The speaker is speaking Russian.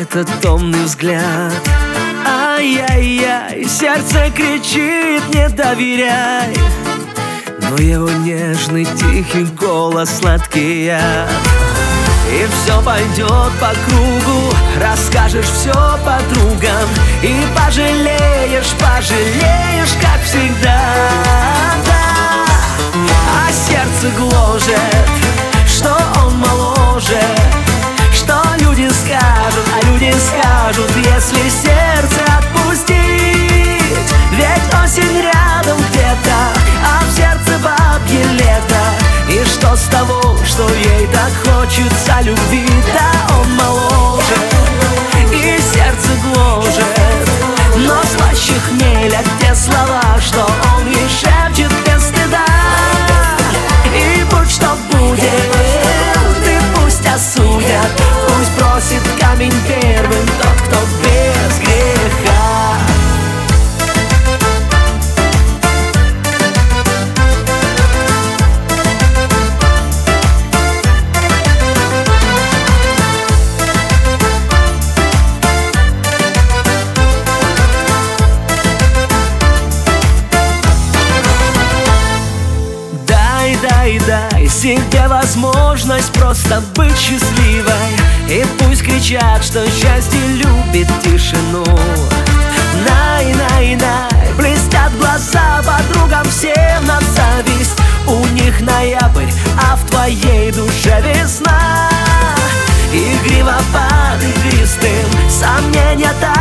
этот томный взгляд. Ай-яй-яй, сердце кричит, не доверяй, но его нежный тихий голос сладкий яд. И все пойдет по кругу, расскажешь все подругам, и пожалеешь, пожалеешь, как всегда, да. А сердце гложет, что он моложе, что люди скажут, а люди скажут, если сердце отпустить. Ведь осень рядом где-то, а в сердце бабье лето. И что с того, что ей так хочется любви? Да, он моложе, и сердце гложет, но слаще хмеля те слова, что он ей шепчет без стыда. И будь что будет, ты пусть осудят, пусть бросит камень первым тот, кто без греха. Дай себе возможность просто быть счастливой, и пусть кричат, что счастье любит тишину. Най-най-най, блестят глаза подругам всем на зависть. У них ноябрь, а в твоей душе весна. Игриво под игристым, сомнения так